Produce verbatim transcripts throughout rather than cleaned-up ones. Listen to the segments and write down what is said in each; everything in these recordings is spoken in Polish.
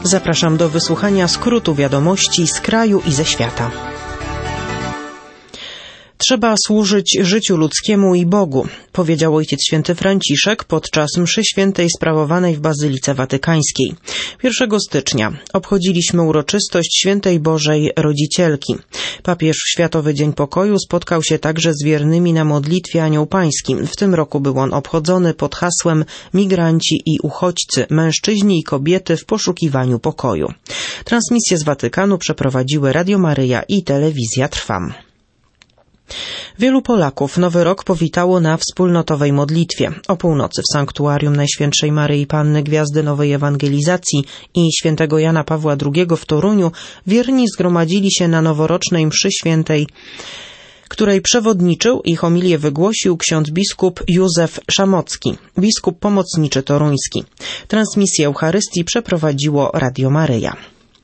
Zapraszam do wysłuchania skrótu wiadomości z kraju i ze świata. Trzeba służyć życiu ludzkiemu i Bogu, powiedział Ojciec Święty Franciszek podczas mszy świętej sprawowanej w Bazylice Watykańskiej. pierwszego stycznia obchodziliśmy uroczystość Świętej Bożej Rodzicielki. Papież w Światowy Dzień Pokoju spotkał się także z wiernymi na modlitwie Anioł Pański. W tym roku był on obchodzony pod hasłem Migranci i uchodźcy, mężczyźni i kobiety w poszukiwaniu pokoju. Transmisję z Watykanu przeprowadziły Radio Maryja i Telewizja Trwam. Wielu Polaków Nowy Rok powitało na wspólnotowej modlitwie. O północy w sanktuarium Najświętszej Maryi Panny Gwiazdy Nowej Ewangelizacji i świętego Jana Pawła drugiego w Toruniu wierni zgromadzili się na noworocznej mszy świętej, której przewodniczył i homilię wygłosił ksiądz biskup Józef Szamocki, biskup pomocniczy toruński. Transmisję Eucharystii przeprowadziło Radio Maryja.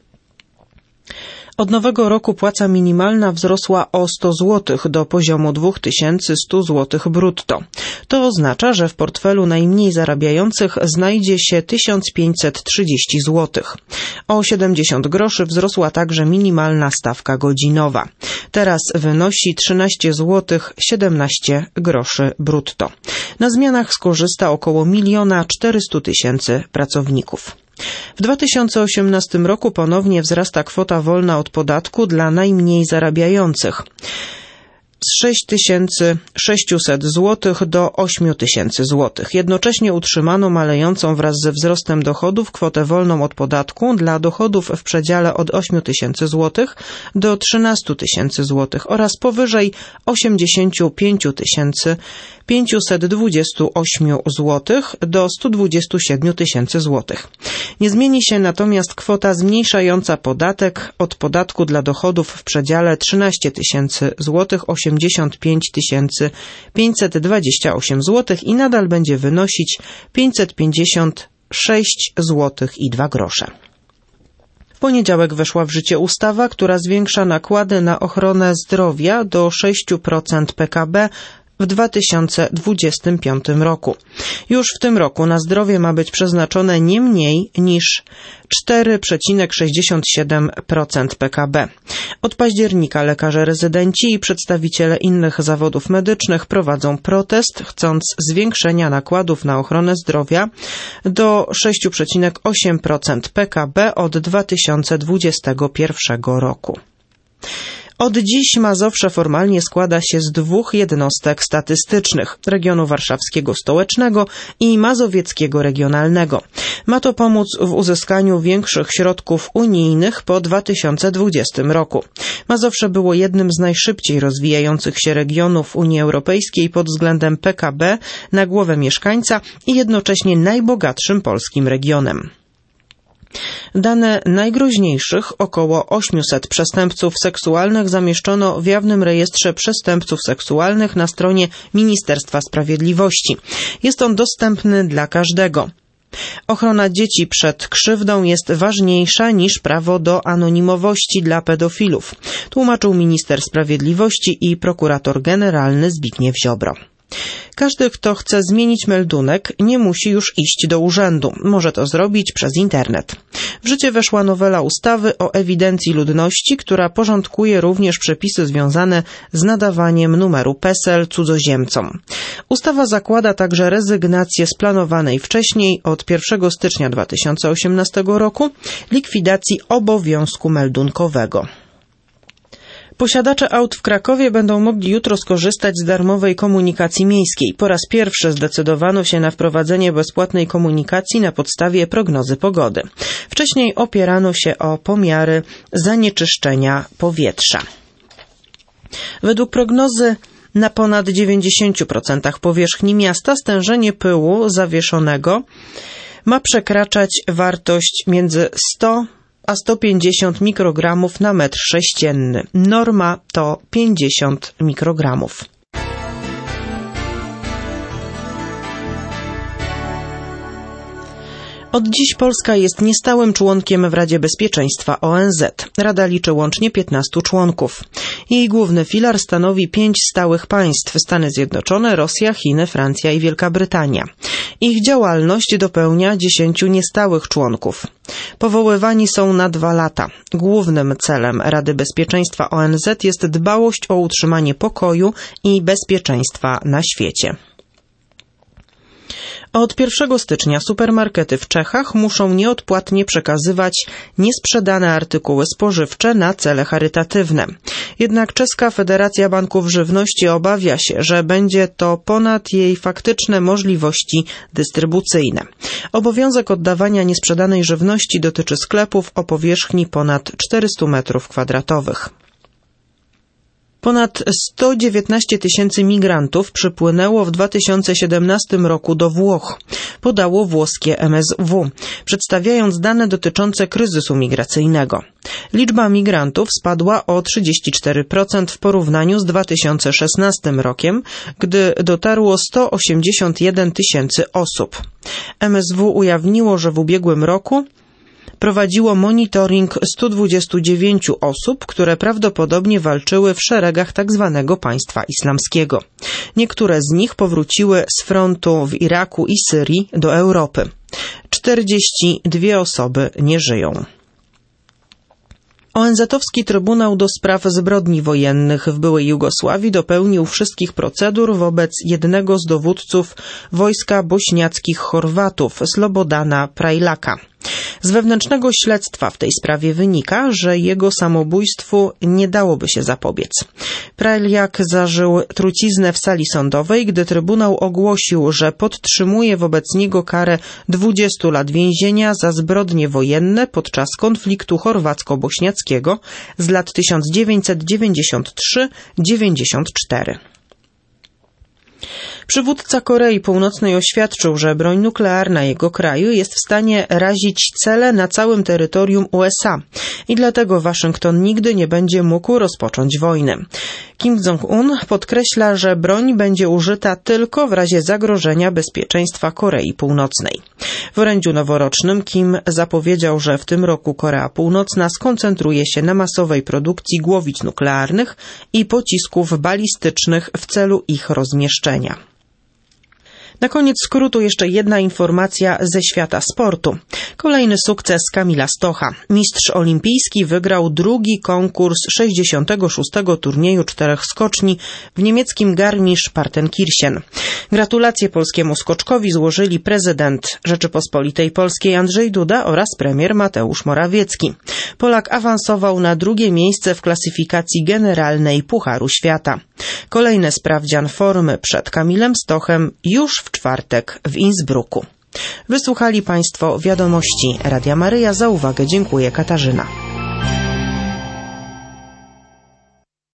Od nowego roku płaca minimalna wzrosła o sto złotych do poziomu dwa tysiące sto złotych brutto. To oznacza, że w portfelu najmniej zarabiających znajdzie się tysiąc pięćset trzydzieści złotych. O siedemdziesiąt groszy wzrosła także minimalna stawka godzinowa. Teraz wynosi trzynaście złotych siedemnaście groszy brutto. Na zmianach skorzysta około miliona czterysta tysięcy pracowników. W dwa tysiące osiemnastym roku ponownie wzrasta kwota wolna od podatku dla najmniej zarabiających z sześć tysięcy sześćset złotych do osiem tysięcy złotych. Jednocześnie utrzymano malejącą wraz ze wzrostem dochodów kwotę wolną od podatku dla dochodów w przedziale od osiem tysięcy złotych do trzynaście tysięcy złotych oraz powyżej osiemdziesiąt pięć tysięcy pięćset dwadzieścia osiem złotych do sto dwadzieścia siedem tysięcy złotych. Nie zmieni się natomiast kwota zmniejszająca podatek od podatku dla dochodów w przedziale trzynaście tysięcy złotych osiemdziesiąt pięć tysięcy pięćset dwadzieścia osiem złotych i nadal będzie wynosić pięćset pięćdziesiąt sześć złotych i dwa grosze. W poniedziałek weszła w życie ustawa, która zwiększa nakłady na ochronę zdrowia do sześć procent P K B w dwa tysiące dwudziestym piątym roku. Już w tym roku na zdrowie ma być przeznaczone nie mniej niż cztery przecinek sześćdziesiąt siedem procent P K B. Od października lekarze rezydenci i przedstawiciele innych zawodów medycznych prowadzą protest, chcąc zwiększenia nakładów na ochronę zdrowia do sześć przecinek osiem procent P K B od dwa tysiące dwudziestego pierwszego roku. Od dziś Mazowsze formalnie składa się z dwóch jednostek statystycznych, regionu warszawskiego stołecznego i mazowieckiego regionalnego. Ma to pomóc w uzyskaniu większych środków unijnych po dwa tysiące dwudziestym roku. Mazowsze było jednym z najszybciej rozwijających się regionów Unii Europejskiej pod względem P K B na głowę mieszkańca i jednocześnie najbogatszym polskim regionem. Dane najgroźniejszych, około osiemset przestępców seksualnych, zamieszczono w jawnym rejestrze przestępców seksualnych na stronie Ministerstwa Sprawiedliwości. Jest on dostępny dla każdego. Ochrona dzieci przed krzywdą jest ważniejsza niż prawo do anonimowości dla pedofilów, tłumaczył minister sprawiedliwości i prokurator generalny Zbigniew Ziobro. Każdy, kto chce zmienić meldunek, nie musi już iść do urzędu. Może to zrobić przez internet. W życie weszła nowela ustawy o ewidencji ludności, która porządkuje również przepisy związane z nadawaniem numeru P E S E L cudzoziemcom. Ustawa zakłada także rezygnację z planowanej wcześniej, od pierwszego stycznia dwa tysiące osiemnastego roku, likwidacji obowiązku meldunkowego. Posiadacze aut w Krakowie będą mogli jutro skorzystać z darmowej komunikacji miejskiej. Po raz pierwszy zdecydowano się na wprowadzenie bezpłatnej komunikacji na podstawie prognozy pogody. Wcześniej opierano się o pomiary zanieczyszczenia powietrza. Według prognozy na ponad dziewięćdziesiąt procent powierzchni miasta stężenie pyłu zawieszonego ma przekraczać wartość między sto a sto pięćdziesiąt mikrogramów na metr sześcienny. Norma to pięćdziesiąt mikrogramów. Od dziś Polska jest niestałym członkiem w Radzie Bezpieczeństwa O N Z. Rada liczy łącznie piętnastu członków. Jej główny filar stanowi pięć stałych państw: Stany Zjednoczone, Rosja, Chiny, Francja i Wielka Brytania. Ich działalność dopełnia dziesięciu niestałych członków. Powoływani są na dwa lata. Głównym celem Rady Bezpieczeństwa O N Z jest dbałość o utrzymanie pokoju i bezpieczeństwa na świecie. Od pierwszego stycznia supermarkety w Czechach muszą nieodpłatnie przekazywać niesprzedane artykuły spożywcze na cele charytatywne. Jednak Czeska Federacja Banków Żywności obawia się, że będzie to ponad jej faktyczne możliwości dystrybucyjne. Obowiązek oddawania niesprzedanej żywności dotyczy sklepów o powierzchni ponad czterystu metrów kwadratowych. Ponad sto dziewiętnaście tysięcy migrantów przypłynęło w dwa tysiące siedemnastym roku do Włoch, podało włoskie M S W, przedstawiając dane dotyczące kryzysu migracyjnego. Liczba migrantów spadła o trzydzieści cztery procent w porównaniu z dwa tysiące szesnastym rokiem, gdy dotarło sto osiemdziesiąt jeden tysięcy osób. M S W ujawniło, że w ubiegłym roku prowadziło monitoring stu dwudziestu dziewięciu osób, które prawdopodobnie walczyły w szeregach tzw. państwa islamskiego. Niektóre z nich powróciły z frontu w Iraku i Syrii do Europy. czterdzieści dwie osoby nie żyją. O N Z-owski Trybunał do Spraw Zbrodni Wojennych w byłej Jugosławii dopełnił wszystkich procedur wobec jednego z dowódców wojska bośniackich Chorwatów, Slobodana Prajlaka. Z wewnętrznego śledztwa w tej sprawie wynika, że jego samobójstwu nie dałoby się zapobiec. Prajlak zażył truciznę w sali sądowej, gdy Trybunał ogłosił, że podtrzymuje wobec niego karę dwudziestu lat więzienia za zbrodnie wojenne podczas konfliktu chorwacko-bośniackiego z lat tysiąc dziewięćset dziewięćdziesiąt trzy do dziewięćdziesiąt cztery. Przywódca Korei Północnej oświadczył, że broń nuklearna jego kraju jest w stanie razić cele na całym terytorium U S A i dlatego Waszyngton nigdy nie będzie mógł rozpocząć wojny. Kim Jong-un podkreśla, że broń będzie użyta tylko w razie zagrożenia bezpieczeństwa Korei Północnej. W orędziu noworocznym Kim zapowiedział, że w tym roku Korea Północna skoncentruje się na masowej produkcji głowic nuklearnych i pocisków balistycznych w celu ich rozmieszczenia. Na koniec skrótu jeszcze jedna informacja ze świata sportu. Kolejny sukces Kamila Stocha. Mistrz olimpijski wygrał drugi konkurs sześćdziesiątego szóstego turnieju czterech skoczni w niemieckim Garmisch-Partenkirchen. Gratulacje polskiemu skoczkowi złożyli prezydent Rzeczypospolitej Polskiej Andrzej Duda oraz premier Mateusz Morawiecki. Polak awansował na drugie miejsce w klasyfikacji generalnej Pucharu Świata. Kolejny sprawdzian formy przed Kamilem Stochem już w czwartek w Innsbrucku. Wysłuchali Państwo wiadomości Radia Maryja. Za uwagę dziękuję, Katarzyna.